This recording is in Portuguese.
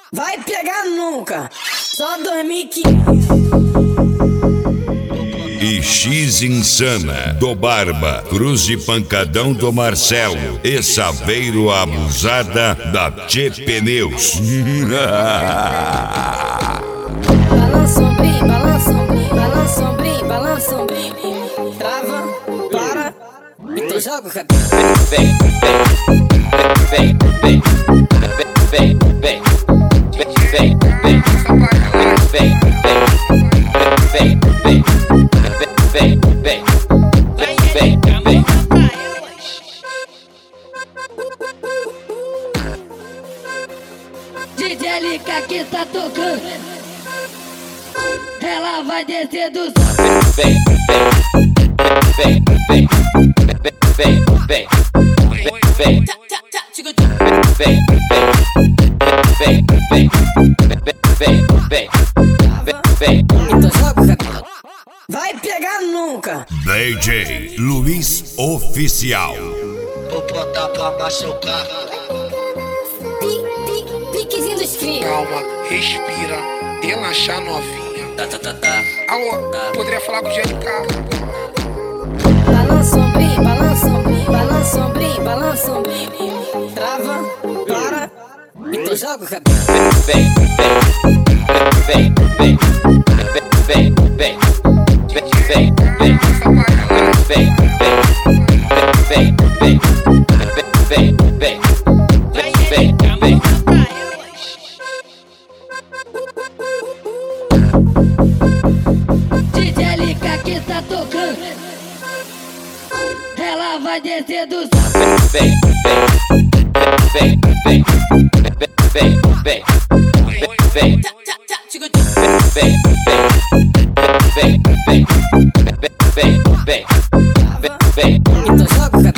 Vai pegar nunca, só 2015. E X Insana, do Barba, Cruz de Pancadão do Marcelo e Saveiro Abusada da Tchê Pneus. Balança ombrinho, balança ombrinho, balança ombrinho, balança ombrinho. Trava, para, e tu joga o cabelo. Vem, vem, vem, vem, vem, vem, vem, vem, vem, vem, vem, vem, vem, vem, vem, vem. DJ LK que tá tocando, ela vai descer do Vem, vem, vem, vem, vem, vem, vem, vem, vem, vem, vem, vem, vem. então joga o cabelo. Vai pegar nunca. DJ Luiz Oficial. Vou botar pra machucar. Piquezinho dos cria. Calma, respira, relaxa novinha. Alô, poderia falar com o GLK? Balança ombrinho, balança ombrinho, balança ombrinho, balança ombrinho. Trava, para, e tu joga o cabelo. Vem, vem, vem, vem, vem, vem, vem, vem, vem, vem, vem, vem, vem, vem, vem, vem. DJ LK que tá tocando, ela vai descer do Vem, vem, vem, vem, vem, vem, vem, vem, vem, vem, vem, vem, vem, vem, vem. então joga o cabelo.